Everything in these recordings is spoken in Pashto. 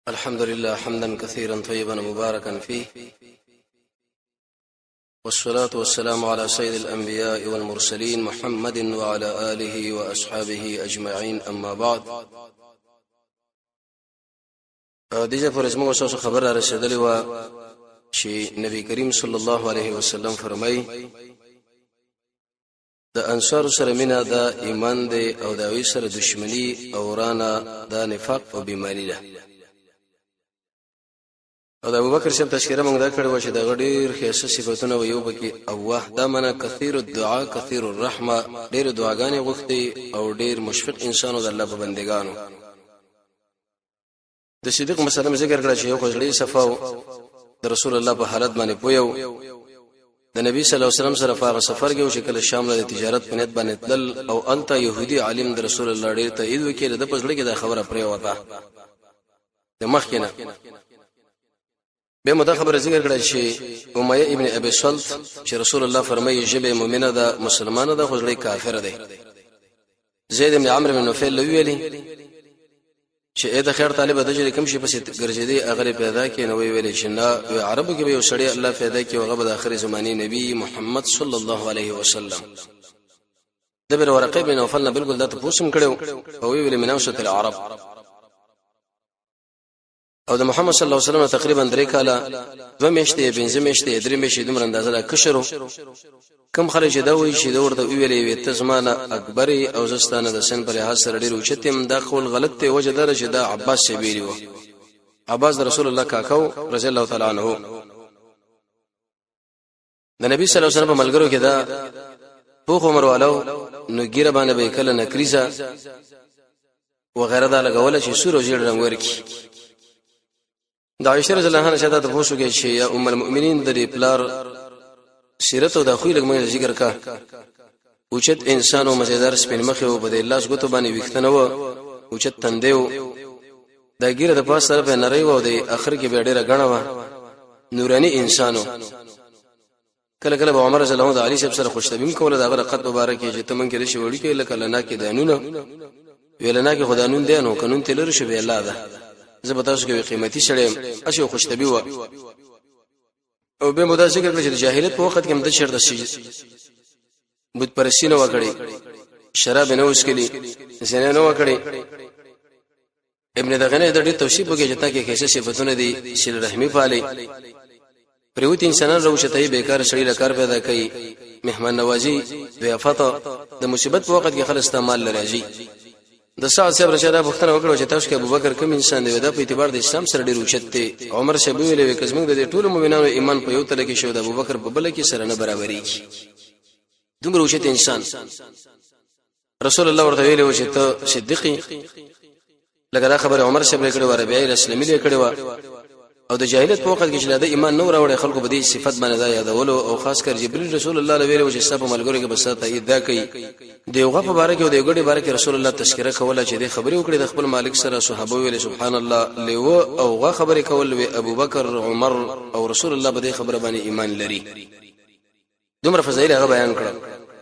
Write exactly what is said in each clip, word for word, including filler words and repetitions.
الحمد لله حمدا كثيرا طيبا مباركا فيه، والصلاة والسلام على سيد الأنبياء والمرسلين محمد وعلى آله وأصحابه أجمعين. أما بعد، دیجه پر اسمه وسوسه خبر را رسیدلی و چې نبی کریم صلی الله علیه وسلم فرمای د انصار سره مینا د ایمان دی او د وی سره دشمنی او رانا د نفاق او بیماری ده. او د ابوبکر صاحب تشکیره موږ دا کړو چې د غډیر خاصه صفاتونه و یو بکی اوه دا معنا کثیر الدعاء کثیر الرحمه، ډیر دعاګانې غوښتي او ډیر مشفق انسانو د الله په بندګانو. د صدیق مثلا ذکر کړل چې یو خزړی صفاو د رسول الله په حالت باندې پویو د نبی صلی الله علیه وسلم سره فاغه سفر کې او شکل شام له تجارت په نیت باندې تل او التا يهودي عالم د رسول الله ډیر ته اید وکړه د پزړه کې د خبره پرې وته د مخ کې نه به مدا خبره ذکر کړل چې امیہ ابن ابي سلط چې رسول الله فرمایي جبه مؤمنه ده مسلمانه ده خزړی کافر ده. زید بن عمرو بن نوفل ویلي چې اې د خیر طالب د جری کوم شي پسې ګرځېدي اگر پیدا کې نو ویلې چې نه عربو کې به یو سړی الله پیدا کې او غو د اخر زماني نبی محمد صلی الله علیه وسلم د بر ورقه بن نوفل نه بالکل د تاسو کړو او ویلې مناوشه العرب او د محمد صلی الله علیه وسلم تقریبا درې کاله دوه میاشتې بنځه میاشتې درې میاشتې دومره اندازه را کشرو. کم خلک دا وایي چې دا ورته ویلې وي ته زمانه اکبر او زستانه د سن پر لحاظ سره ډیر اوچتم دا خپل غلط ته وجه دره چې دا عباس شبیری و. عباس رسول الله کاکاو رضی الله تعالی عنہ د نبی صلی الله علیه وسلم په ملګرو کې دا پوخ عمر والو نو ګیره باندې به کله نکریزه وغیرہ دا لګول چې سور او جوړ رنگ ورکی. د عائشہ رضی الله عنها شهادت ته پوښتنه چې یا ام المؤمنین د پلار سیرت او د خو لګمې ذکر کا اوچت انسان او مزیدار سپین مخ او بده الله سګوت باندې وختنه و اوچت تندیو د ګیره د پاس طرف نری و او د اخر کې به ډیره غنه و نورانی انسانو. کله کله عمر رضی الله عنه د علی صاحب سره خوشتبین کوله د غره قد مبارک چې تمن کې رشي وړي کې لکه لنا کې دانونه ویلنا کې خدانون دینو قانون تلر شو به الله ده زبتاسو کې قیمتي شړې اشو خوشتبی و او به مودا ذکر کړی چې جاهلیت په وخت کې هم د شرط شي بت پرسینه وکړي شراب نه وسکلي زنه نه وکړي. ابن دغنه د دې توصیف وکړي چې تا کې کیسه صفاتونه دي شل رحمی پالي پروت انسانان روشته بیکار شړې لکار پیدا کوي مهمان نوازي ضیافت د مصیبت په وخت کې خل استعمال لراځي. د سعد صاحب رشاد بختنه وکړو چې تاسو کې ابوبکر کوم انسان دی دا په اعتبار د اسلام سره ډیر اوچت دی. عمر شبو ویلې کزمنګ د ټولو مؤمنانو ایمان په یو تل کې شو د ابوبکر په بل کې سره نه برابرۍ دومره اوچت انسان. رسول الله ورته ویلې چې ته صدیقي لکه خبر عمر شبو کړي و ربيع اسلامي کړي و او د جاهلیت په وخت کې چې د ایمان نور راوړي خلکو په دې صفت باندې دا یادولو او خاص کر جبرئیل رسول الله علیه و سلم په ملګرو کې بس ته دا کوي دیوغه په باره کې او دیوګړي باره کې رسول الله تذکرہ کوله چې د خبرې وکړي د خپل مالک سره صحابه ویل سبحان الله لیو او غا خبرې کول وی ابوبکر عمر او رسول الله په دې خبره باندې ایمان لري. دومره فضایل هغه بیان کړل.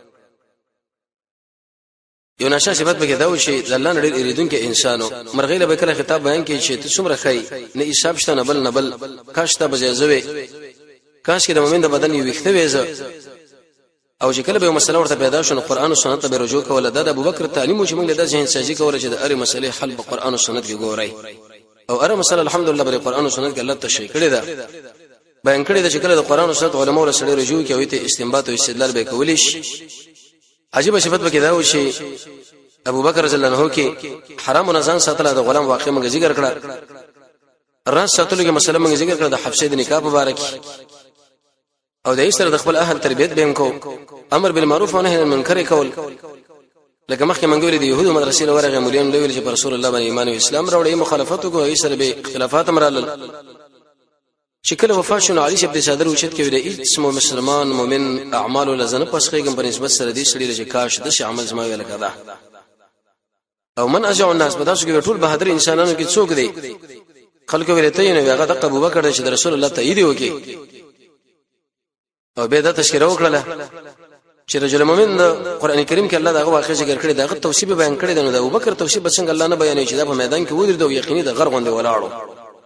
یو نشه صفات به کې دا و چې الله نړۍ اریدونکو انسانو مرغیله به کله خطاب بیان کوي چې څومره خی نه حساب شته نه بل نه بل کاش ته بجازوي کاش کې د مومن د بدن یو وخته وېزه او چې کله به مسله ورته پیدا شونه قران او سنت به رجوع کوله د ابوبکر تعلیم چې موږ له ذهن سازي کوله چې د اړ مسلې حل په قران او سنت کې ګورای او اړ مسله الحمدلله په قران او سنت کې الله تشریح کړی دا بیان کړی دا چې کله د قران او سنت علماء له سره رجوع کوي ته استنباط او استدلال به کولیش. عجیب صفت به کې دا و چې ابوبکر رضی الله عنه کې حرام او نزان ساتل د غلام واقع موږ ذکر کړه. راز ساتلو کې مسله موږ ذکر کړه د حبسې د نکاح مبارک او د ایستر د خپل اهل تربیت بهم کو امر بالمعروف او نهي عن المنکر کول. لکه مخکې موږ ویل د يهودو مدرسې له ورغه مولین له ویل چې رسول الله باندې ایمان او اسلام راوړي مخالفت کو ایستر به اختلافات مرال چې کله وفات شون علي شپ د صدر وشت کې ویل اسمه مسلمان مؤمن اعمال لزنه پسخېګم په نسبت سره دي سړي چې کاش د عمل زما ویل کړه او من اجع الناس بداسو کې ټول بهادر انسانانو کې څوک دي خلکو ویلته نه هغه د ابوبکر چې رسول الله تایید وکي او به دا تشکر وکړه چې رجل مؤمن د قران کریم کې الله دغه واقع ذکر کړی دغه توصیف بیان کړی دی نو د ابوبکر توصیف څنګه الله نه بیانوي چې دا په میدان کې ودرېد او یقیني د غر غوندې ولاړو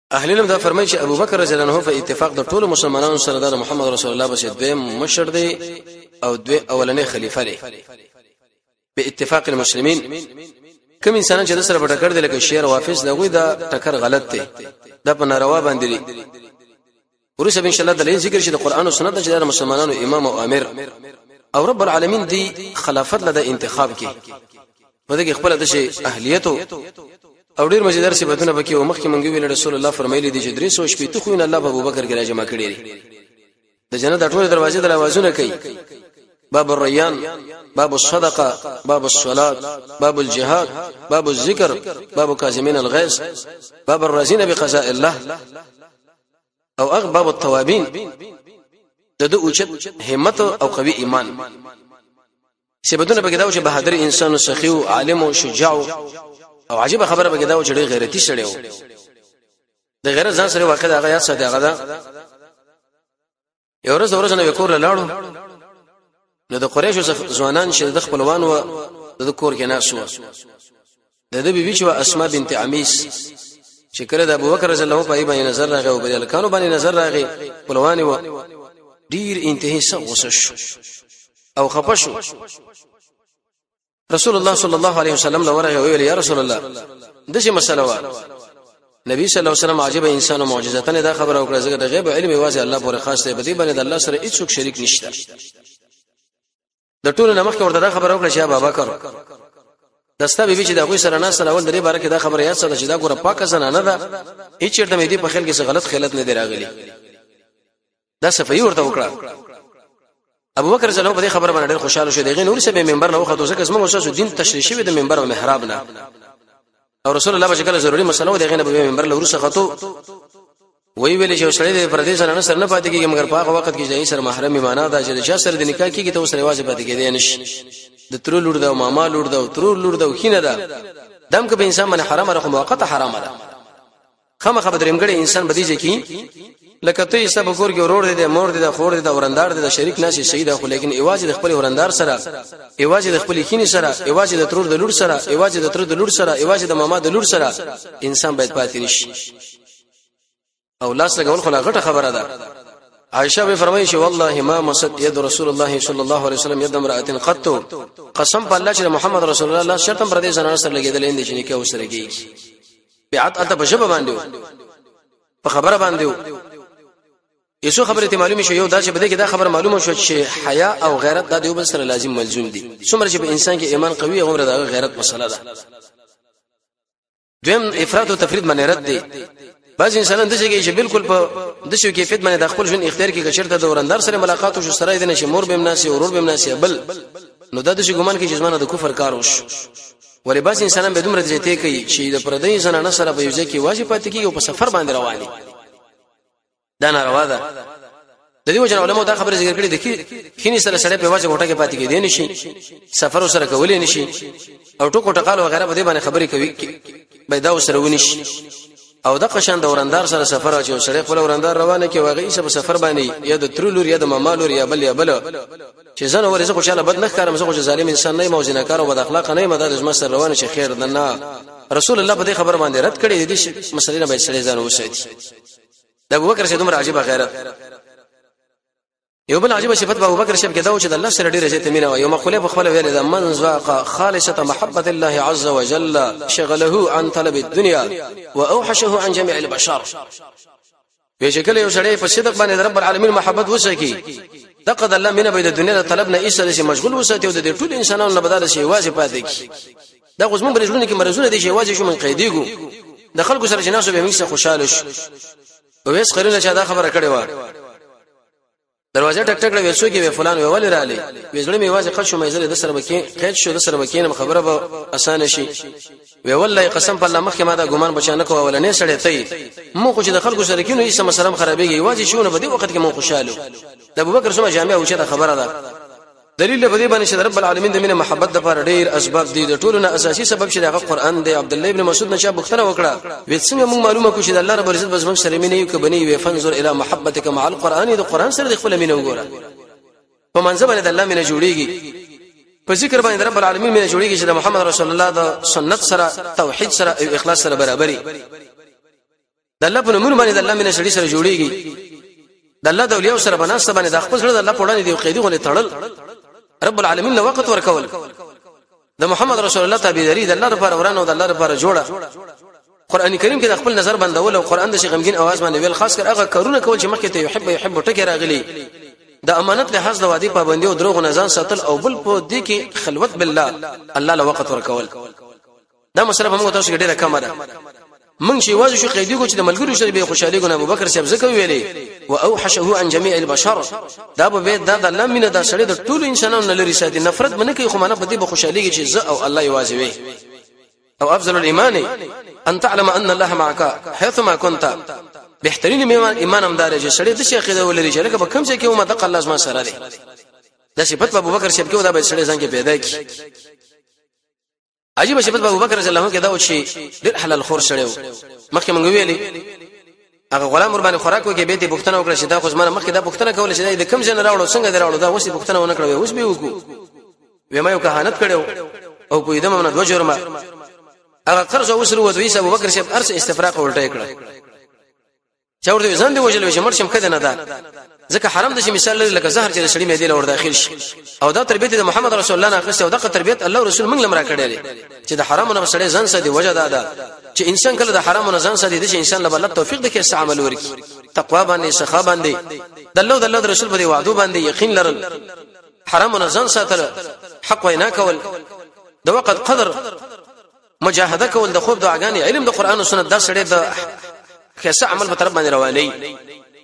اهل علم دا فرمایي چې ابو بکر رضی الله عنه په اتفاق د ټولو مسلمانانو سره د محمد رسول الله بشه دویم مشر دی او دوی اولنې خلیفہ دی په اتفاق المسلمین. کوم انسان چې د سره په ټکر دی لکه شیعه وافض دغه دا ټکر غلط دی، دا په ناروا باندې دی. ورسره ان شاء الله د ذکر شي د قران او سنت چې د مسلمانانو امام او امیر او رب العالمین دی خلافت له انتخاب کې بده خپل د شي اهلیت او ډیر مزیدار صفاتونه پکې او مخکې مونږ ویل رسول الله فرمایلی دي چې درې سوه شپږ خو ان الله په ابوبکر کې راجمع کړی دي. د جنت د ټول دروازې د اوازونه کوي: باب الريان، باب الصدقه، باب الصلاه، باب الجهاد، باب الذكر، باب كاظمين الغيظ، باب الرازين بقضاء الله او اغ باب التوابين. د دو اوچت همت او قوي ایمان سبدونه بګدا او چې بهادر انسان او سخي او عالم او شجاع او عجیب خبره بګدا او چې غیرتی سره و د غیرت ځان سره واقع دا غیا ساده غدا یو ورځ ورځ نه وکور لاړو نو د قریشو ځوانان چې د خپلوان و د کور کې ناسو د دې بیبي چې اسماء بنت عمیس چې کړه د ابوبکر رضی الله عنه په باندې نظر راغی او بدل کانو باندې نظر راغی خپلوان و ډیر انتهایی سغوسش او خپشو. رسول الله صلی الله علیه وسلم لورغه ویل یا رسول الله دغه مسله وا نبی صلی الله علیه وسلم عجیب انسان او معجزاتنه دا خبره وکړه چې د غیب علم واځي الله پورې خاص دی، بدی باندې الله سره هیڅ څوک شریک نشته. د ټولو نمخ کې ورته دا خبره وکړه چې ابو بکر دستا بیبي چې دا غوي سره نه سره ول درې بار کې دا خبره یاد سره چې دا ګوره پاکه زنانه ده، هیڅ چیرته مې دې په خیال کې څه غلط خیالت نه دی راغلی. دا صفای ورته وکړه. ابو بکر رضی الله عنه په خبره باندې ډېر خوشاله شو. دغه نور سبه منبر نه وخت ځکه زموږ اساس دین تشریح شوی د منبر او محراب نه او رسول الله بشکره ضروري مسله و دغه نه په منبر له ورسره خطو وی ویل چې سړی د پردیس نه سره نه پاتې کیږي مګر په هغه وخت کې چې سره محرم معنا دا چې چا سره د نکاح کیږي ته سره واجب پاتې کېدی نشي. د تر لور دا او ماما لور دا او تر لور دا او خینه ده دم کې به انسان باندې حرام راخو موقته حرام ده. خامخ به درمګړي انسان بدیږي کی لکه ته یې سبا کور کې ورور دي مور دي خور دي ورندار دي شریک ناشي شهید خو لیکن ایواز د خپل ورندار سره ایواز د خپل خینی سره ایواز د ترور د لور سره ایواز د تر د لور سره ایواز د ماما د لور سره انسان باید پاتې نشي او لاس لګول خو لا غټه خبره ده. عائشہ به فرمایي چې والله ما مسد يد رسول الله صلی الله علیه وسلم يد امراه قط قسم په الله چې محمد رسول الله شرطم پر دې زنانه سره لګیدل اند چې نکاح وسره کیږي بیعت الته بشبه باندې په خبره باندې یسو خبره ته معلومه شو یو دا چې بده کې دا خبر معلومه شو چې حیا او غیرت د یو بل سره لازم ملزوم دي. څومره چې په انسان کې ایمان قوي عمر دا غیرت مسله ده. دویم افراط او تفرید باندې رد دي. بعض انسانان دغه کې چې بالکل په دشو کې فیت باندې د خپل ژوند اختیار کې کچرته د ورندار سره ملاقات او سره دې نشي مور به مناسي ورور به مناسي بل نو د دې ګمان کې چې زمانه د کفر کار وش ولې بعض انسانان به دومره ځته کوي چې د پردې زنانه سره به یوځي کې واجب پاتې کیږي او په سفر باندې رواني دا ناروا ده. د دې وجه علماء دا خبره ذکر کړې ده چې خینی سره سره په واجب وټه کې پاتې کېدې نشي سفر سره کولې نشي او ټکو ټقال وغیرہ به باندې خبرې کوي به دا سره ونیش او د قشان د ورندار سره سفر او چې سره خپل ورندار روانه کې واغې سره سفر باندې یا د ترلور یا د مامالور یا بل یا بل چې زنه ورزه خوشاله بد نه کارم زه خو ظالم انسان نه موزنه کار او بد اخلاق نه مدارج مستر روانه شي خیر دنه رسول الله په دې خبر باندې رد کړی دي مسلې نه به سړي ځان وساتي. د ابوبکر شه دومره عجیب غیرت. یو بل عجیب صفت ابو بکر شه کې دا و چې د الله سره ډیره عزت مینه او یو مخلوق په خپل ویل دا من ذاق خالصه محبه الله عز وجل شغله عن طلب الدنيا واوحشه عن جميع البشر. بشکل یو سړی په صدق باندې رب العالمین محبت وسکی دغه د الله مینه به د دنیا د طلب نه ایسه شي مشغول وساتي او د ټول انسانانو نه بدل شي واجب پاتې کی. دا غوښمن برژونه کې مرزونه دي شي واجب شو من قیدیګو د خلکو سره جناسو به موږ خوشاله شو. وېس قرینه چې دا خبره کړې و دروازه ټک ټک وې سو کې وې فلان وې ولې رالي وېزړې مې واځه قد شو مې زله د سره بکې قید شو د سره بکې نه خبره به اسانه شي. وې والله قسم په الله مخکې ما دا ګمان بچانه کو ولنې سړې ته مو خو چې د خلکو سره کینو ایسه مسلم خرابېږي واځي شونه په دې وخت کې مو خوشاله. د ابوبکر سمه جامع او چې دا خبره ده دلیل په دې باندې چې رب العالمین د مینه محبت د لپاره ډېر اسباب دي. د ټولو نه اساسي سبب چې دغه قران دی. عبد الله ابن مسعود نشه بوختنه وکړه وې څنګه موږ معلومه کو چې د الله رب العزت بس موږ سره مینه یو کبنی وې فنظر الى محبتک مع القران د قران سره د خپل مینه وګوره په منځ باندې د الله مینه جوړیږي په ذکر باندې رب العالمین مینه جوړیږي چې د محمد رسول الله د سنت سره توحید سره او اخلاص سره برابرۍ. د الله په نوم باندې د الله مینه سړي سره جوړیږي د الله د اولیاء سره بناسته باندې د خپل سره د الله په وړاندې دی قیدی غونې تړل رب العالمین له وخت ورکول د محمد رسول الله تابعداري د الله لپاره ورانه او د الله لپاره جوړه قران کریم کې د خپل نظر بندول او قران د شي غمګین आवाज باندې ویل خاص کر هغه کارونه کول چې مخکې ته يحب يحب ټکی راغلي د امانت له حظ د وادي پابندي او دروغ نه ځان ساتل او بل په دې کې خلوت بالله الله له وخت ورکول دا مسله موږ تاسو کې ډیره کم ده من شي واځو شو قیدی کو چې د ملګرو سره به خوشالي ګونه ابوبکر صاحب زکه ویلي واوحشه عن جميع البشر دا به دا د الله مینه دا سړی د ټول انسانانو لري ساتي نفرت منه کوي خو منه په دې به خوشالي کې چې ز او الله یوازوي او افضل الايمان ان تعلم ان الله معك حيثما كنت بهترین ایمان امدار چې سړی د شیخ د ولري چې لکه کوم ځای کې ومه د الله ما سره دی دا صفت ابوبکر صاحب کې دا به سړی ځان کې پیدا کی عجیب صفت ابوبکر رضی الله عنه کې دا و چې ډېر حلال خور سړی مخکې مونږ ویلي هغه غلام ور باندې خوراک وکي به دې بوختنه وکړه چې دا خو زما مخکې دا بوختنه کول چې دا کوم ځای نه راوړو څنګه دی راوړو دا اوس بوختنه ونه کړو اوس به وکړو وېما یو کهانت کړو او په دې باندې دوه جرمه هغه قرض وسره ودوي ابوبکر صاحب ارس استفراق ولټه کړه چې ورته ځان دی وجل چې مرشم کده نه ده ځکه حرام د شي مثال لکه زهر چې سړی مې دی لور داخل شي او دا تربیت د محمد رسول الله نه اخیسته او دا تربیت الله رسول موږ لمر کړی چې د حرام نه سړی ځان سدي وجه ده ده چې انسان کله د حرام نه ځان سدي د انسان له بل توفیق د کې استعمال ورکی تقوا باندې سخا باندې د الله د الله رسول په وعده باندې یقین لرل حرام نه ځان ساتل حق وینا کول د وخت قدر مجاهده کول د خوب دعاګانی علم د قران او سنت دا سړی د کیسه عمل په طرف باندې رواني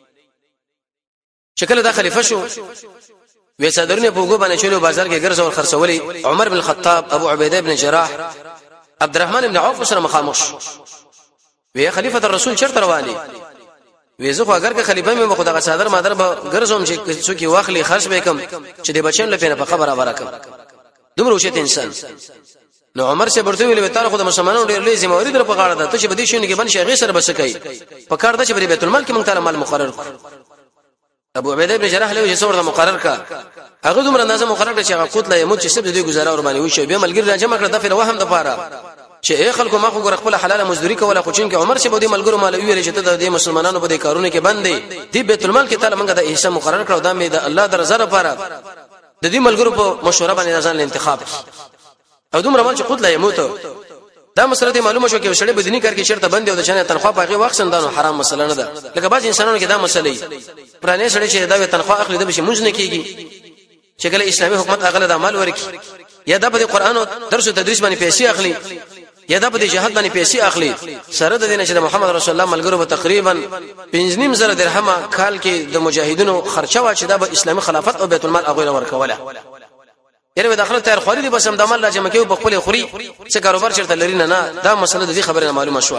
شکل دا خلیفہ شو وې صدرونه په وګو باندې چلو بازار کې ګرځول خرڅولي عمر بن الخطاب ابو عبیده بن جراح عبد الرحمن بن عوف سره مخامخ وې خلیفہ الرسول چرته رواني وې زه خو اگر که خلیفہ مې خو دغه صدر مادر به ګرځوم چې څوک واخلي خرڅ وکم چې د بچن لپاره په خبره ورکم دومره وشت انسان نو عمر سے برته ویل وتار خو د مسلمانانو ډېر لوی ذمہ واری در په غاړه ده ته چې بدی شونه کې بن شي سره بسکای په کار ده چې بیت المال کې مونږ تعالی مال مقرر ابو عبیده بن جراح له جسور مقرر کا هغه دومره اندازه مقرر کړ چې هغه قوت لا يموت چې سب دې گزاره ور باندې وشي به ملګری راجمع کړ د فر وهم د پاره چې اي خلکو ما خو ګر خپل حلاله مزدوري کوله خو چې عمر سے بده ملګرو مال ویل چې ته د مسلمانانو په دې کارونه کې باندې دې بیت المال کې تعالی مونږ د حصہ مقرر کړو دا مې د الله د رضا لپاره د دې ملګرو په مشوره باندې ځان انتخاب او دومره مال چې قوت لا يموت دا مسله دې معلومه شو کې شړې بدني کار کې شرط بندي او د چانه تنخواه پاغي وخت سندانو حرام مسله نه ده لکه بعض انسانانو کې دا مسله پرانه سړی چې دا تنخواه اخلي د بشي مونږ نه کیږي چې کله اسلامي حکومت اغله د عمل ورکی یا د په قرآن او درس او تدریس باندې پیسې اخلي یا د په جهاد باندې پیسې اخلي سره د دین چې محمد رسول الله ملګرو به تقریبا پنځه نیم زره درهم کال کې د مجاهدینو خرچه وا چې د اسلامي خلافت او بیت المال اغوی ورکوله یره داخله تیر خوري دي بس هم د عمل لا جمع کوي په خپل خوري څه کاروبار چرته لري نه نه دا مسله د دې خبره معلومه شو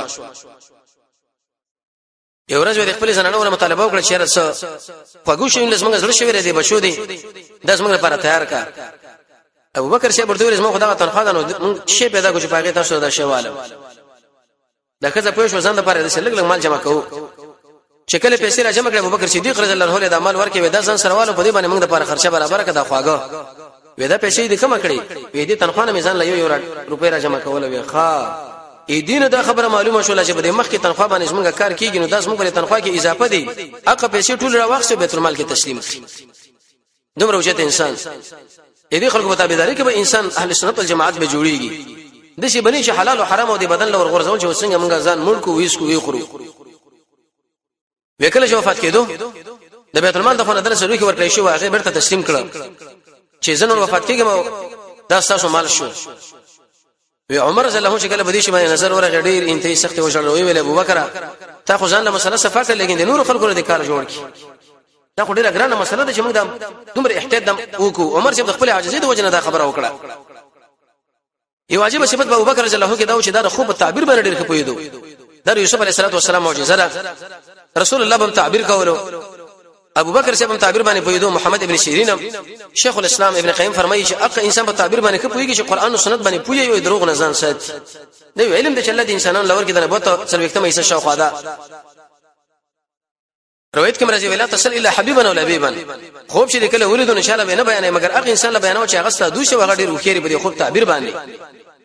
یو ورځ د خپل زنانو مطالبه وکړه چې رس پګو شي لږ موږ زړه شوی دی بچو دی داس موږ لپاره تیار کا ابو بکر شه برته ورځ موږ خدای تنخواه نو موږ شی پیدا کو چې پاګه تاسو دا شواله دا کزه پوه شو ځان لپاره د شلګ لګ مال جمع کوو چې کله پیسې را جمع کړ ابو بکر صدیق رضی الله عنه د عمل ورکې ودا ځان سروالو په دې باندې موږ لپاره خرچه برابر کړه خواګه ودا پیسې دې کم کړې وې دې تنخواه میزان لا یو یو روپۍ را جمع کول وی ښا ای دین دا خبره معلومه شول چې په مخ کې تنخواه باندې موږ کار کیږي نو داس موږ له تنخواه کې اضافه دي اقا پیسې ټول را واخصه بیت المال کې تسلیم کړي دومره وجه انسان اې دې خلکو مطابقداري کې به انسان اهل سنت والجماعت به جوړيږي د شي بني چې حلال او حرام او د بدن لور غرزول چې څنګه موږ ځان ملک ویس کو وی خورو وکله چې وفات کېدو د بیت المال د خونه درس لوي کې ورکړی شو هغه برته تسلیم کړ چې زنه وفات کېږم دا تاسو مال شو وی عمر رضی الله عنه چې کله بدی شي باندې نظر ورغ ډیر انتهي سخت وشل وی ابو بکر تا خو ځان له مسله صفاکه لیکن د نور خلکو د کار جوړ کی دا خو ډیره ګرانه مسله ده چې موږ د دومره احتیاط وکړو عمر چې د خپل عاجزۍ د وجنه دا خبره وکړه یو واجب صفت ابو بکر رضی الله عنه کې دا چې دا خوب تعبیر باندې ډیر خپویدو دا یوسف علیه السلام معجزه ده رسول الله به تعبیر کولو ابو بکر سے تعبیر باندې پویدو محمد ابن سیرین شیخ الاسلام ابن قیم فرمایي چې اق انسان په تعبیر باندې خپويږي چې قران او سنت باندې پوي یو دروغ نه ځان سات دی علم د چله د انسانانو لور کې د نبوت سره وختمه ایسه شوخه ده روایت کې مرزي ویلا تصل الا حبيبا ولا حبيبا خوب چې کله ولید ان شاء الله به نه بیانې مگر اق انسان له بیانو چې هغه ستاسو دوی شو هغه ډیر وخیری په خوب تعبیر باندې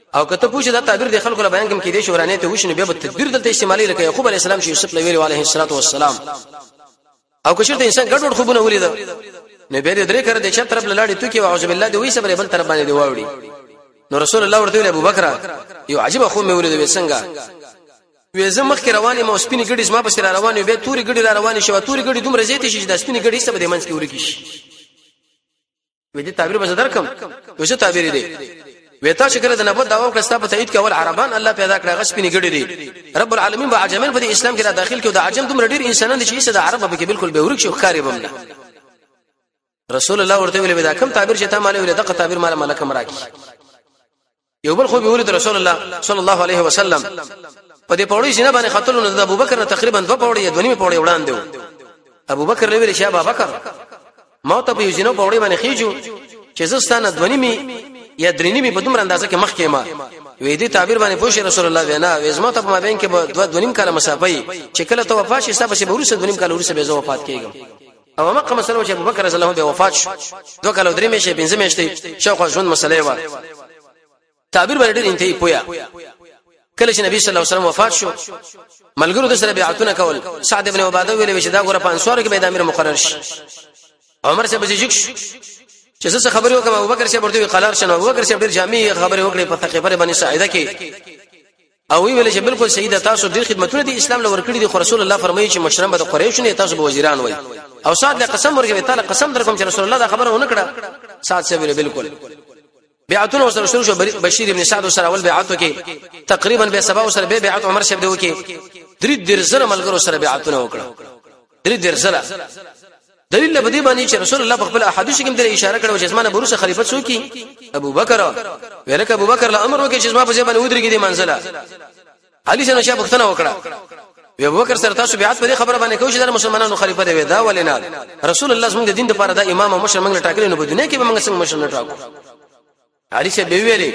او کته پوښتنه دا تعبیر د خلکو له بیان کوم کې دي شورانه ته وښنه به تدبیر دلته استعمالي لکه یعقوب علی السلام چې یوسف علیه الصلاه والسلام او که شرط انسان ګډوډ خوبونه ولید نو به درې کړه د چې طرف لاړې تو کې اعوذ بالله دی وې صبر بل طرف باندې دی واوړي نو رسول الله ورته ویل ابو بکر یو عجیب خو مې ولید وسنګا وې زم مخ کې رواني مو سپینې ګډې زما په سر رواني به توري ګډې را رواني شو توري ګډې دومره زیاتې شي د سپینې ګډې سبب د منځ کې ورکی شي وې دې تعبیر به درکم وشه تعبیر دی وېتا شکر د نبوت داوا کړه ستاسو تایید کول عربان الله پیدا کړه غسپینې ګډې دي رب العالمین به عجمین په اسلام کې را داخل کړي د عجم دومره ډیر انسانان دي چې د عرب به کې بالکل به ورک شو خاري بمنه رسول الله ورته ویل دا کوم تعبیر چې تا مال ویل دغه تعبیر مال ملک مراکی یو بل خو به ولید رسول الله صلی الله علیه وسلم په دې پوړی سینه باندې خطلونه د ابوبکر تقریبا دوه پوړی دونی پوړی وړاندې ابوبکر ویل چې ابوبکر ما ته په یوزینو پوړی باندې خېجو چې زستانه دونی می یا درینی می په دومره اندازه کې مخ کې ما وې دې تعبیر باندې پوښ رسول الله وینا وېزما ته په مابین کې دوه دونیم کاله مسافه چې کله ته وفات شې صاحب چې ورسره دونیم کاله ورسره به زه وفات کېږم او مکه مسله چې ابوبکر رضی الله عنه به وفات شو دوه کاله درې میشه پنځه میشته شاوخوا ژوند مسله و تعبیر باندې ډېر انتهایی پویا کله چې نبی صلی الله علیه وسلم وفات شو ملګرو د سره بیعتونه کول سعد ابن عباده ویل چې دا غره په انصار کې به د امیر مقرر شي عمر سے بجیک چې څه خبرې وکم ابوبکر شه ورته قلار شنو ابوبکر شه ډېر جامع خبرې وکړې په ثقيفه باندې سعیده کې او ویل چې بالکل سیده تاسو ډېر خدمتونه دي اسلام لور کړی دي خو رسول الله فرمایي چې مشران به د قریش نه تاسو به وزیران وای او سعد له قسم ورکوي تعالی قسم درکوم چې رسول الله دا خبره ونه کړه سعد سے ویل بالکل بیعتونه وسره شروع شو بشیر ابن سعد سره اول بیعت وکي تقریبا به سبا سره به بیعت عمر شه دی وکي درې درزره ملګرو سره بیعتونه وکړه درې درزره دلیل به دی باندې چې رسول الله په خپل احادیث کې هم د اشاره کړو چې زمانه بروسه خلیفہ څوک ابو بکر ورکه ابو بکر له امر وکي چې زما په ځای باندې ودرېږي د منزله علي څنګه شابه وختنه وکړه ابو بکر سره تاسو بیعت په خبره باندې کوي چې د مسلمانانو خلیفہ دی دا ولنا رسول الله زموږ د دین لپاره د امام او مشر موږ ټاکلې نو په دنیا کې به موږ څنګه مشر نه ټاکو علي څه به ویلې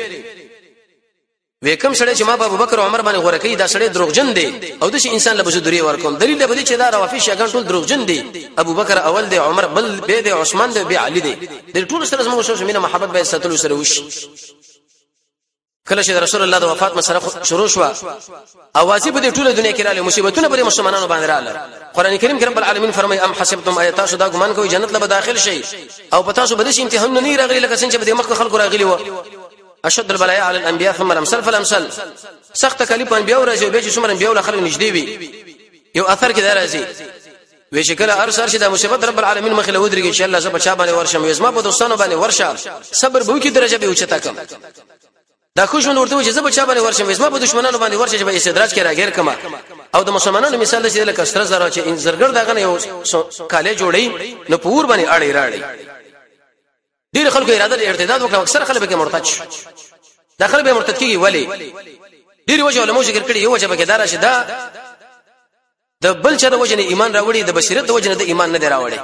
وکم سره چې ما ابو بکر او عمر باندې غوړه کوي دا سره دروغجن دي او د شي انسان له بزدوري ورکوم دلیل به دي چې دا روافي شګان ټول دروغجن دي ابو بکر اول دی عمر بل به دی عثمان دی به علي دی د ټول سره زموږ شوه مینه محبت به ستلو سره وش کله چې رسول الله د وفات مسله شروع شو اوازې په ټوله دنیا کې رااله مصیبتونه پر مسلمانانو باندې رااله قران کریم کې رب العالمین فرمای ام حسبتم ایات شو دا ګمان کوي جنت له داخل شي او پتا شو بده شي امتحان نه راغلي لکه څنګه چې د مخ خلکو راغلي و اشد البلاء على الانبياء ثم الامثال فالامثال سخت تکلیف انبیاء او راځي به چې څومره انبیاء له خلک نږدې وي یو اثر کې راځي وې شکل ارسل شي د مصیبت رب العالمین مخله ودرېږي ان شاء الله زب چا باندې ورشم یزما په دوستانو باندې ورشه صبر به کی درجه به اوچتا کم دا خوشمن ورته چې زب چا باندې ورشم یزما په دشمنانو باندې ورشه چې به استدراج کې راګیر کما او د مسلمانانو مثال چې لکه ستر زره چې ان زرګر دغه یو کاله جوړي نو پور باندې اړې راړي ډیر خلکو اراده ارتداد وکړه اکثر خلک به مرتد شي داخل به مرتد کیږي ولی ډیر وجه علماء ذکر کړي یو وجه به کې دار شدا د بل چا د وجه نه ایمان راوړي د بصیرت د وجه نه د ایمان نه دراوړي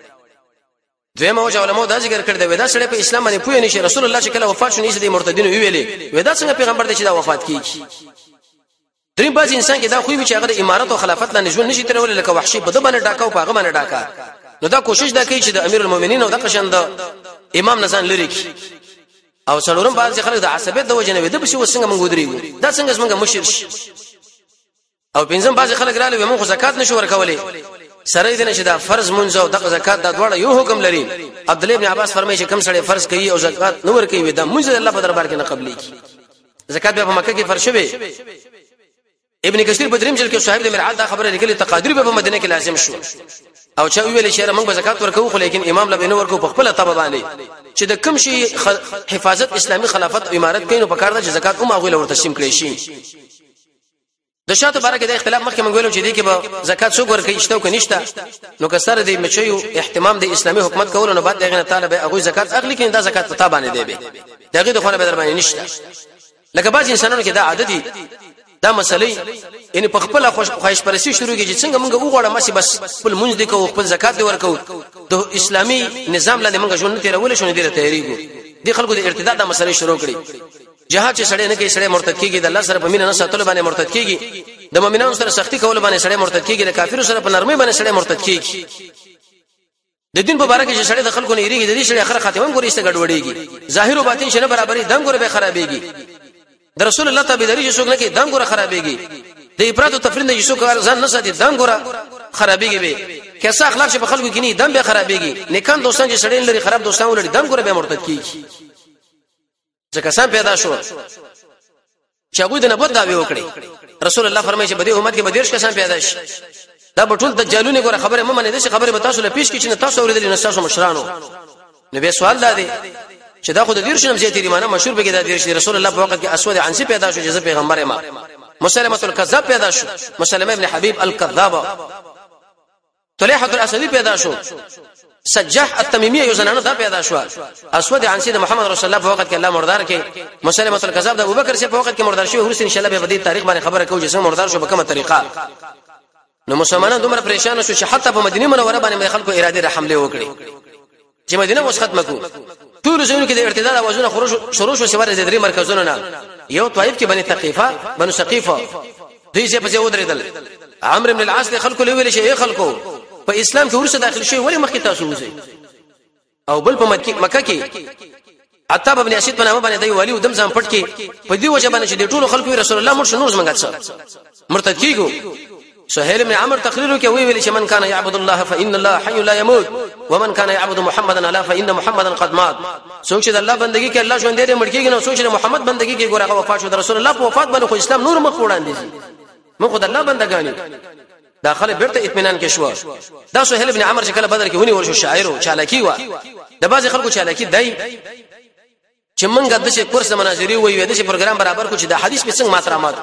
دویمه وجه علماء دا ذکر کړي دا ودا سره په اسلام باندې پوه نشي رسول الله چې کله وفات شو نشي د مرتدین ویلي ودا څنګه پیغمبر دې چې دا وفات کیږي دریم باز انسان کې دا خو وی چې هغه د امارت او خلافت نه ژوند نشي ترول لکه وحشي بده باندې ډاکاو پاغه باندې ډاکا نو دا کوشش دا کوي چې د امیر المؤمنین او د قشند امام نسان لري او څلورم بعض خلک د عصبیت د وجه نه وي د بشي وسنګ مونږ ودرېږو دا څنګه څنګه مشر شي او پنځم بعض خلک رااله موږ زکات نشو ورکولې سره دې نشه دا فرض مونږ او د زکات د دواړه یو حکم لري عبد الله ابن عباس فرمایي چې کم سړی فرض کوي او زکات نو ور کوي دا مونږ الله په دربار کې نه قبلي زکات به په مکه کې فرض شوی ابن کثیر په دریم جلد کې صاحب د مرعات دا خبره لیکلي تقادر به په مدینه کې لازم شو او چا ویل چې موږ به زکات ورکو خو لیکن امام له بینو ورکو په خپل تبع باندې چې د کوم شي حفاظت اسلامي خلافت او امارت کینو په کار د زکات او ماغوله ورته تقسیم کړي شي د شاته بارکه د اختلاف مخکې موږ ویلو چې دې کې به زکات څو ورکړي شته او کنيشته نو کسر دې مچيو اهتمام د اسلامي حکومت کول نو بعد دغه طالب هغه زکات اخلي کین دا زکات په تابانه دی به دغه د خونه به در باندې نشته لکه بعض انسانانو کې دا عادت دي دا مسلې ان په خپل خواهش پرستی شروع کیږي څنګه موږ وګورم ماشي بس خپل مونږ دي کو خپل زکات دی ورکو د اسلامي نظام لاندې موږ ژوند تیرول شو نه دی تیاریږو دي خلکو د ارتداد د مسلې شروع کړي جهاد چې سړی نه کې سړی مرتد کیږي د الله سره په مینه نه ساتلو باندې مرتد کیږي د مؤمنانو سره سختی کول باندې سړی مرتد کیږي د کافرو سره په نرمۍ باندې سړی مرتد کیږي د دین په باره کې چې سړی د خلکو نه یریږي د دې سړی اخر خاتمه ګوري است ګډوډيږي ظاهر او باطن شنه برابرۍ دم ګوره به خرابېږي د رسول الله تابعداري چې څوک نه کوي دام ګوره خرابېږي د افراط او تفریط نه چې څوک ځان نه ساتي دام ګوره خرابېږي به کیسه اخلاق چې په خلکو کې نه دم به خرابېږي نیکان دوستان چې سړی لري خراب دوستان ولري دم ګوره به مرتد کیږي ځکه سم پیدا شو چې هغه د نبوت دعوی وکړي رسول الله فرمایي چې بده امت کې بدیرش کسان پیدا شي دا بټول دجالونه ګوره خبره مې منې دې خبره به تاسو له پیش کې چې تاسو اوریدل نه تاسو مشرانو نو به سوال دادی چې دا خو د دیر شنم زیاتې ریمانه مشهور بګی دا دیر شي رسول الله په وخت کې اسود عنسی پیدا شو چې پیغمبر ما مسلمه الکذاب پیدا شو مسلمه ابن حبیب الکذاب طلحه الاسدی پیدا شو سجاح التمیمی یو زنانه دا پیدا شو اسود عنسی د محمد رسول الله په وخت کې الله مردار کې مسلمه الکذاب د ابوبکر سي په وخت کې مردار شو ورس ان شاء الله به د تاریخ باندې خبره کوو چې څنګه مردار شو په کومه طریقه نو مسلمانان دومره پریشان شو چې حتی په مدینه منوره باندې خلکو اراده را حمله وکړي چې مدینه اوس ختمه کو ټول ځینو کې د ارتداد اوازونه خروج شروع شو سوار د درې مرکزونو نه یو طائف کې بني ثقيفه بنو ثقيفه دوی چې په ځای ودرېدل عمرو بن العاص له خلکو لوي شي خلکو په اسلام کې ورسره داخل شي ولی مخکې تاسو وځي او بل په مکه کې عتاب ابن اسید په نامه باندې دی ولی ودم ځم پټ کې په دې وجه باندې چې د ټولو خلکو رسول الله مرشد نور زمنګات سره مرتد کیګو سهيل بن عمرو تقريره کې وی ویل چې من كان يعبد الله فإن الله حي لا يموت ومن كان يعبد محمدا الا فإن محمدا قد مات سوچ د الله بندگی کې الله ژوند دې مړ کېږي نو سوچ د محمد بندگی کې ګورغه وفات شو د رسول الله په وفات باندې خو اسلام نور مخ وړاندې دي موږ خدای الله بندگانی داخله بیرته اطمینان کې شو دا سهيل بن عمرو چې کله بدر کې ونی ورشو شاعر چالاکی و د بعضی خلکو چالاکی دی چې منګه د څه کورس مناظري وي د څه پروګرام برابر کو چې دا حدیث په څنګه ماترامات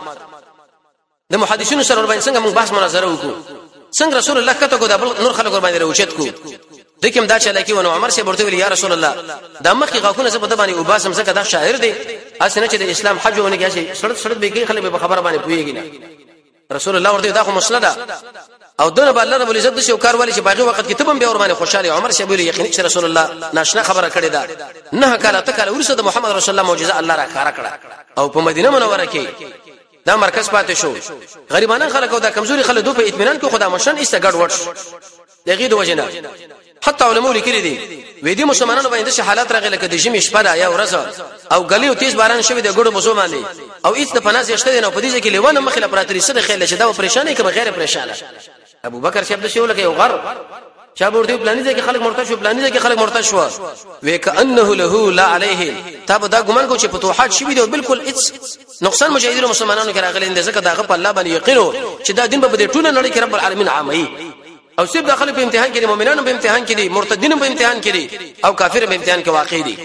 د محدثینو سره ور باندې څنګه موږ بحث مناظره وکړو څنګه رسول الله کته کو د نور خلکو ور باندې راوچت کو دکم دا چالاکی ونه عمر شه ورته ویل یا رسول الله دا مخکې غاخونه زه په د باندې وباسم څنګه دا شاعر دی اسنه چې د اسلام حج ونه کیږي سړت سړت به کې خلک به خبره باندې پويږي نه رسول الله ورته دا خو مسله او دونه بل رب العزت شو کار والی چې باغی وخت کې تبم به اور باندې خوشاله عمر شه ویل یقین چې رسول الله ناشنا خبره کړې ده نه کاله تکاله ورسره د محمد رسول الله معجزه الله را کار کړه او په مدینه منوره کې دا مرکز پاتې شو غریبانه خلک او دا کمزوري خلک دوی په اطمینان کې خدا مشن ایسته ګډ وډ دغه د وجنه حتی علماء لیکلي دي وې دي مسلمانانو باندې حالات راغلي کده جمی شپه دا یا ورځ او غلی او تیز باران شوی د ګړو بوزو باندې او هیڅ د پناز یشته نه په دې کې لیوان مخله پراتري سره خېل شه دا پریشانې کې بغیر پریشانه ابو بکر شپ د شو لکه یو غر شاب ورته پلانې ځکه خلک مرتد شو پلانې ځکه خلک مرتد شو وې کانه له لا عليه تاب دا ګمان کو چې فتوحات شوی دی بالکل هیڅ نقصان مجاهدینو مسلمانانو کې راغلي اند ځکه داغه په الله باندې یقینو چې دا دین به د ټول نړۍ کې رب العالمین عامي او سب داخله په امتحان کې مؤمنانو په امتحان کې دي مرتدینو په امتحان کې دي او کافر په امتحان کې واقع دي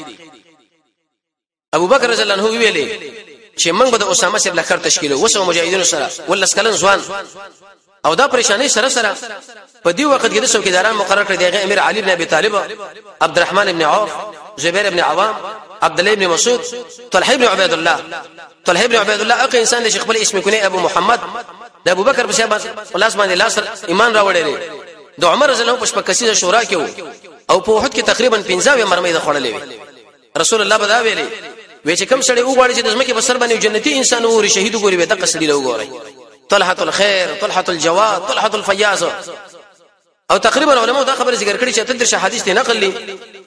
ابو بکر رضی الله عنه ویلي چې موږ به د اسامه سره لخر تشکیل وسو مجاهدینو سره ولسکلن ځوان او دا پریشانی سره سره په دې وخت کې د څوکیداران مقرر کړی دی امیر علي بن ابي طالب عبدالرحمن بن عوف زبير بن عوام عبد الله بن مسعود طلحه بن عبيد الله طلحه بن عبيد الله اقا انسان د شیخ خپل اسم کنه ابو محمد د ابو بکر په شابه خلاص باندې لاس ایمان راوړل د عمر رضی الله عنه په کسیده شورا کې او په وحد کې تقریبا پنځه مرمۍ د خړلې رسول الله بدا ویلي وې چې کوم سړی وګوري چې د ځمکې په سر باندې جنتی انسان او شهید وګوري به د قصدي له وګوري طلحه الخير طلحه الجواد طلحه الفياض او تقریبا علماء دا خبره ذکر کړي چې تدرش حدیث ته نقل لي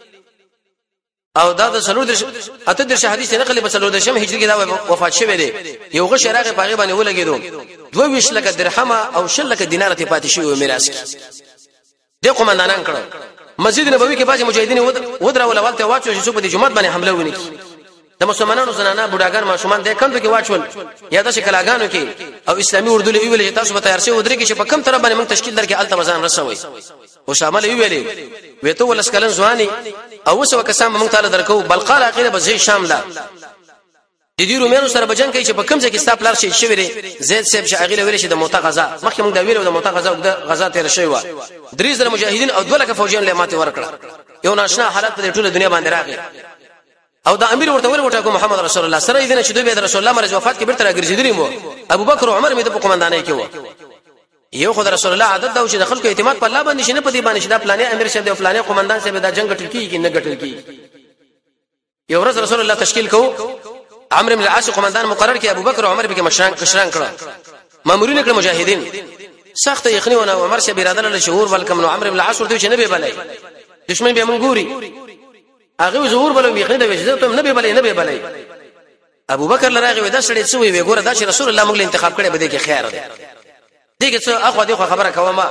او دا د سلور درش اتدرش حدیث ته نقل لي په سلور درشم هجری کې دا وفات شوه دی یو غ شراغه پاغه باندې ولګیدو دوه ویش لک درهم او شل لک دینار ته پاتې شوی میراث د قومندانان کړه مسجد نبوي کې باج مجاهدین ودره ولولته واچو چې په جمعه باندې حمله ونی د مسلمانانو زنانه بډاګان ماشومان د کندو کې واچول یا د شکلاګانو کې او اسلامي اردو له ویل چې تاسو به تیار شئ ودرې کې چې په کم طرف باندې موږ تشکیل درکې الته وزن رسوي او شامل ویلې وته ولسکلن ځواني او وسو کسان موږ تعالی درکو بل قال اخیره به شامله د دې رومانو سره بجنګ کوي چې په کم ځای کې ستاپلار شي شوی زید صاحب شاغله ویل چې د موته غزا مخکې موږ دا ویلو د موته غزا د غزا تیر شوی و درې زره مجاهدین او دوه لک فوجیان له ماته ورکړه یو ناشنا حالت په ټوله دنیا باندې راغی او دا امیر ورته ول وټاکو محمد رسول الله سره دې چې دوی به رسول الله مرز وفات کې بیرته راګرځیدلی مو ابو بکر او عمر مې د قومندانۍ کې و یو خدای رسول الله عادت دا چې د خلکو اعتماد په الله باندې شنه په دې باندې چې دا پلانې امیر شه د پلانې قومندان شه دا جنگ ټل کیږي نه ګټل کیږي یو ورځ رسول الله تشکیل کو عمرو بن العاص قومندان مقرر کړي ابو بکر او عمر به مشران کشران کړه مامورین کړه مجاهدین سخت یقیني و او عمر شه بیرادل له شهور ولکم نو عمرو بن العاص ورته چې نه به بلای دشمن به منګوري هغه ظهور بلو میخنه د وجدت ته نه به بلې نه به بلې ابو بکر لراغه ودا سړی څه وی ګوره دا چې رسول الله موږ انتخاب کړي بده کې خیر دی دغه څه اخو دغه خبره کومه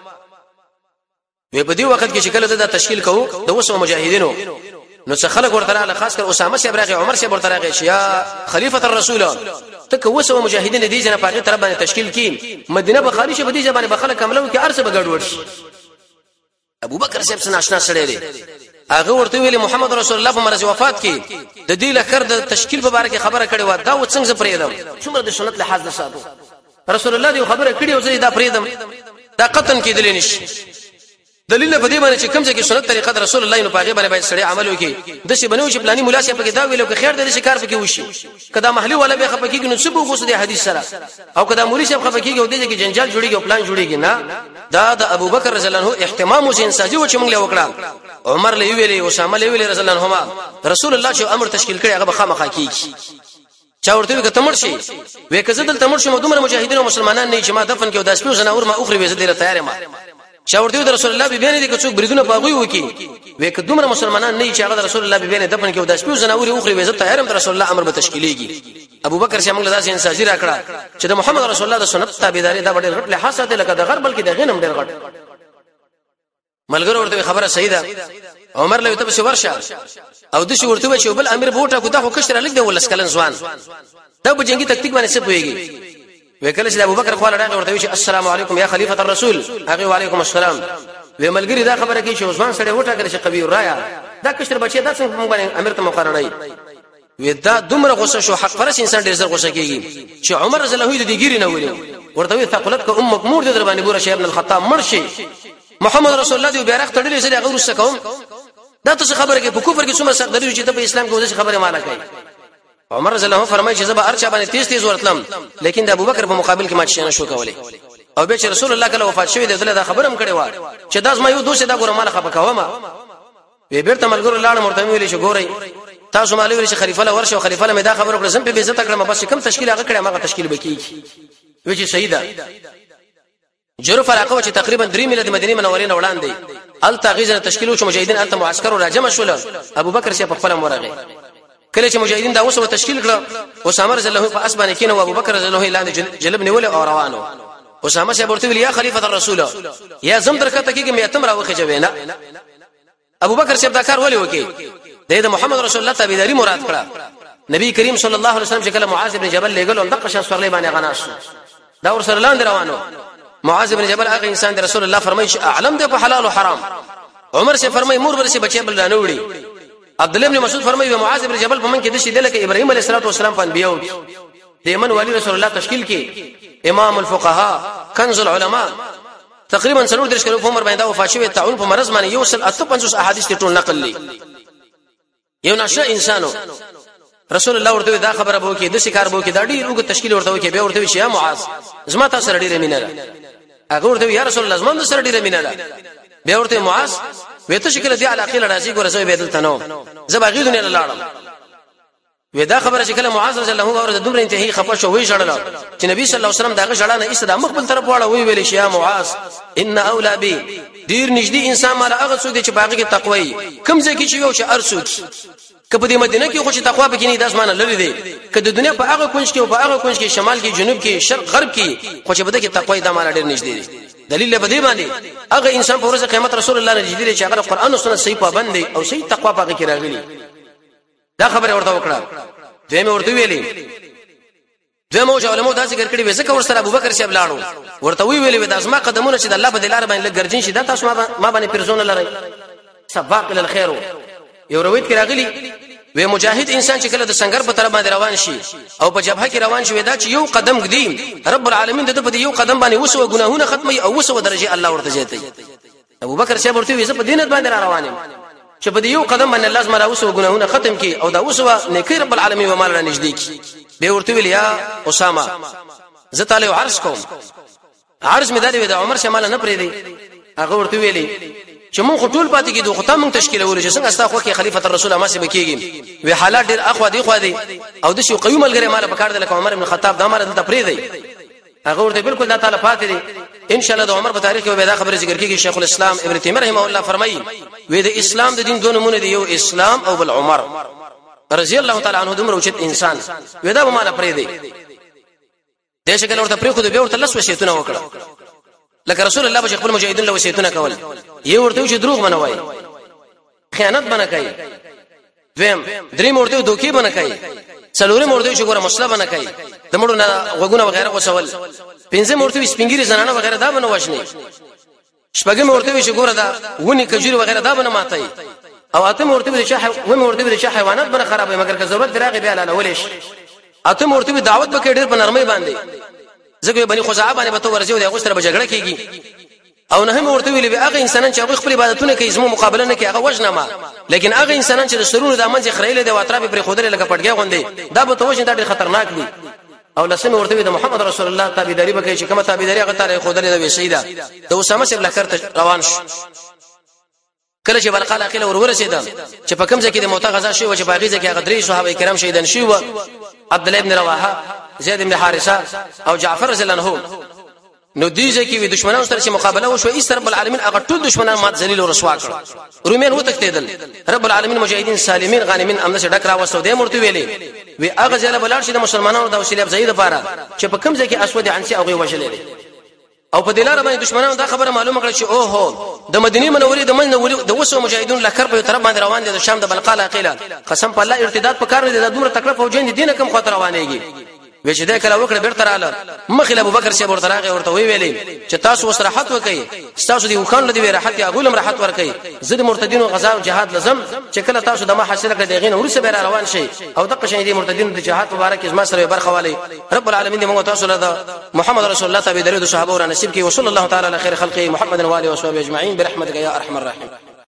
وی په دې وخت کې شکل د تشکیل کوو د وسو مجاهدینو نو څه خلک ورته راغله خاص کر اسامه سی ابراغه عمر سی ورته راغی یا خلیفۃ الرسول تک وسو مجاهدین دي جن پاګه طرف باندې تشکیل کین مدینه بخاری شه بدی ځبانه بخله کملو کې ارسه بغړ ورشي ابو بکر صاحب سره آشنا سره دی هغه ورته ویلي محمد رسول الله په مرز وفات کې د دې لخر د تشکیل په اړه خبره کړې و دا و څنګه پرېدم څومره د سنت لحاظ نه ساتو رسول الله دې خبره کړې او زه دا پرېدم دا قطن کې دلیل نشي دلیل په دې باندې چې کوم ځای کې سنت طریقه د رسول الله نو پاغه باندې باید سړی عمل وکړي د شی بنو چې پلاني مولا شي په کې دا ویلو کې خیر د شکار پکې وشي کدا محلي ولا به خپکیږي نو سبو غوس د حدیث سره او کدا مولوی شي خپکیږي او دې کې جنجال جوړیږي او پلان جوړیږي نه دا د ابو بکر رضی الله عنه اهتمام او انساجي و چې موږ له وکړه عمر له ویلي او اسامه له ویلي رضی الله عنهما رسول الله چې امر تشکیل کړي هغه خامخا کیږي چا ورته وي کتمر شي وې کزه دل تمر شي مدومره مجاهدین او مسلمانان نه چې ما دفن کې او داس په زناور ما اخري وې زه ډیره تیار ما شاورته د رسول الله بیان دي که څوک بریدونه پاغوي وکي وې که دومره مسلمانان نه چې هغه رسول الله بیان دفن کې او د شپو زناوري اوخري وې زته تیارم رسول الله امر به تشکیلېږي ابو بکر چې موږ داسې انساجي راکړه چې د محمد رسول الله د سنت تابعداري دا ډېر غټ لحاظ ساتي لکه د غرب بلکې د غنم ډېر غټ ملګرو ورته خبره صحیح ده عمر له ته ورشه او د شي ورته چې بل امیر بوټه کو دا خو کشر لګ دی ولس کلن ځوان دا په جنگي تکتیک باندې څه پويږي وکله چې ابو بکر خو له راغ ورته چې السلام علیکم یا خلیفۃ الرسول هغه وعلیکم السلام و ملګری دا خبره کوي چې عثمان سره وټه کړی چې قبیل رایا دا کشر بچي دا څنګه موږ باندې امیر ته مقررای و دا دومره غوسه شو حق پرس انسان ډیر زر غوسه کیږي چې عمر رضی الله عنه دې ګیری نه ویل ورته وی ثقلت ک امک مور دې در باندې ګوره شیخ ابن الخطاب مرشي محمد رسول الله دې بیرغ تړلې سره هغه ورسره کوم دا څه خبره کوي په کفر کې څومره سخت درې چې په اسلام کې وځي خبره مالا کوي عمر رضی الله عنه فرمایي چې زبا ارچا باندې تیز تیز ورتلم لیکن د ابوبکر په مقابل کې ما شي نه شو کولای او به چې رسول الله کله وفات شوی دی دا خبرم کړي و چې داس ما یو دوسه دا ګوره مال خپه کوما وی بیرته ملګرو لاړ مرته ویلې چې ګورئ تاسو مالې ویل چې خلیفہ له ورشه او خلیفہ له دا خبره کړم په عزت کړم بس کم تشکیل هغه کړم هغه تشکیل وکړي وی چې صحیح ده جرف علاقه چې تقریبا درې میله د مدینه منورې نه وړاندې ال تغیزه تشکیل شو مجاهدین ال معسكر راجم شول ابو بکر شه په خپل مرغه کله چې مجاهدین دا اوسه تشکیل کړ اسامه رضی الله عنه په اسبانه کې نو ابو بکر رضی الله عنه لاندې جلب نیول او روانو اسامه شه ورته ویل یا خلیفۃ الرسول یا زم درکته کې مې اتم راوخه جوینا ابو بکر شه دا کار ولې وکي د محمد رسول الله تابعداري مراد کړه نبی کریم صلی الله علیه وسلم چې کله معاذ ابن جبل لګل او دغه شخص ورلې باندې غناش دا ور سره لاندې روانو معاذ ابن جبل هغه انسان د رسول الله فرمایي چې اعلم ده په حلال او حرام عمر سے فرمایي مور ورسه بچي بل نه وړي عبد الله بن مسعود فرمایي معاذ ابن جبل په من کې د شي دلته ابراهيم عليه السلام په انبيو د یمن ولی رسول الله تشکیل کې امام الفقهاء کنز العلماء تقریبا سنور درش کړو په عمر باندې وفات شوی تعون په مرز باندې یوصل اته پنځوس احادیث ټول نقل لي یو نشه انسانو رسول الله ورته دا خبره بو کې د شکار بو کې دا ډیر وګ تشکیل ورته کې به ورته شي یا معاذ زما تاسو سره ډیره مینه ده هغه ورته یا رسول الله زما سره ډیره مینه ده به ورته معاذ وته شکل دی علاقه لراځي ګور زوی بدل تنو زبا غیدونه لاړم ودا خبره چې کله معاذ رضی الله عنه ورته دومره انتهایی خپه شو وی شړل چې نبی صلی الله علیه وسلم داغه شړانه ایست د مخبل طرف واړه وی ویل شي یا معاذ ان اولا بی ډیر نږدې انسان مال هغه څوک چې باغ کې تقوی کم ځکه چې یو چې ارسوک کله د مدینه کې خو چې تقوا به کې نه داس معنی لري دی کله د دنیا په هغه کونج کې او په هغه کونج کې شمال کې جنوب کې شرق غرب کې خو چې بده کې تقوی د مال ډیر نږدې دی دلیل به دی باندې هغه انسان په ورځ قیامت رسول الله نږدې دی چې هغه قرآن او سنت صحیح پابند دی او صحیح تقوا پاګه کې راغلی دا خبره ورته وکړه دمه ورته ویلي دمو علماء دا ذکر کړي وځکه ورسره ابوبکر صاحب لاړو ورته وی ویلي د ازما قدمونه چې د الله په دلار باندې لګرجین شي دا تاسو ما باندې پرزونه لري سباق للخير یو روایت کې راغلی و مجاهد انسان چې کله د سنگر په طرف باندې روان شي او په جبهه کې روان شي دا چې یو قدم قدیم رب العالمین د په یو قدم باندې وسو ګناهونه ختمي او وسو درجه الله ورته جهتي ابوبکر صاحب ورته وی زه په دینت باندې روان یم چې په یو قدم باندې لازم را وسو ګناهونه ختم کی او دا وسو نیکی رب العالمین و مال را نږدې کی به ورته ویل یا اسامه زه تعالی عرض کوم عرض می دادی د عمر شمال نه پرې دی هغه ورته ویلي چې مونږ ټول پاتې کېدو خو ته مونږ تشکیل ولې چې څنګه استا خو کې خلیفۃ الرسول ما سي بکیږي وی حالات ډیر اخوا دی خو دی او د شو قیوم الګری مال په کار د عمر ابن خطاب دا مال د پرې دی هغه ورته بالکل دا تعالی پاتې دی ان شاء الله د عمر په تاریخ کې به دا خبره ذکر کیږي شیخ الاسلام ابن تیمیه رحمه الله فرمایي وی د اسلام د دین دوه نمونه دی یو اسلام او بل عمر رضی الله تعالی عنہ دومره اوچت انسان ودا به مال پرې دی د شکل ورته پرې خو د به ورته لس وصیتونه وکړه لکه رسول الله بشي خپل مجاهدین له وصیتونه کول یو ورته چې دروغ منوي خیانت بنه کوي ویم درې مرته دوکي بنه کوي څلوري مرته چې ګوره مسله بنه کوي د مړو نه غوګونه وغیرہ وسول پنځه مرته سپینګری زنانه وغیرہ دا بنه وښني شپږم مرته چې ګوره دا ونی کجوري وغیرہ دا بنه ماتای او اته مرته چې و مرته چې حیوانات بنه خرابې مګر که ضرورت دراغه بیا لاله ولېش اته مرته دعوت وکړي ډېر په نرمۍ باندې ځکه بني خزاعه باندې به تو ورځي او هغه سره به جګړه کیږي او نه هم ورته ویلي به هغه انسانان چې هغه خپل عبادتونه کوي زمو مقابله نه کوي هغه وجنه ما لیکن هغه انسانان چې د سرونو د منځ خړېله د واطرابې پر خوده لکه پټګي غوندي دا به توجه دا ډېر خطرناک دي او لسمه ورته د محمد رسول الله تابعداري وکړي چې کومه تابعداري هغه تاریخ خوده د سیدا د اسامه سره لکرته روان شو کله چې ورقال اخیل ور ورسېد چې په کوم ځکه د موته غزا شو او چې باغی ځکه هغه درې صحابه کرام شهیدان شو عبد الله ابن رواحه زید ابن حارثه او جعفر رضی الله عنه نو دیږي کې وي دشمنانو سره چې مقابله وشو ایست رب العالمین هغه ټول دشمنان مات ذلیل او رسوا کړ رومین وتښتیدل رب العالمین مجاهدین سالمین غانمین امنه څخه ډک را وسو د مرتو ویلې وی هغه ځله بلار شي د مسلمانانو د وسیله افزایی لپاره چې په کوم ځای کې اسود عنسی او وجلې او په دلاره باندې دشمنانو دا خبره معلومه کړه چې او هو د مدینه منورې د منورې د وسو مجاهدون لکر په طرف باندې روان دي د شام د بلقا عقیله قسم په الله ارتداد په کار نه دي د دومره تکلیف او جن دینه کم خطر روانېږي وې چې دا کله وکړه بیرته رااله مخله ابوبکر شه ورته راغی ورته وی ویلې چې تاسو وسرحت وکړي تاسو دی وکړل دی راحت یا غولم راحت ورکړي زید مرتدین او غزا او جهاد لازم چې کله تاسو د ما حاصله کړئ دغه ورسه به روان شي او دغه شي دی مرتدین د جهاد مبارک ازما سره برخه والی رب العالمین دې موږ تاسو له محمد رسول الله تابع درود صحابه او نصیب کې وصلی الله تعالی علی خیر خلقه محمد و علیه و صحبه اجمعین برحمتک یا ارحم الراحمین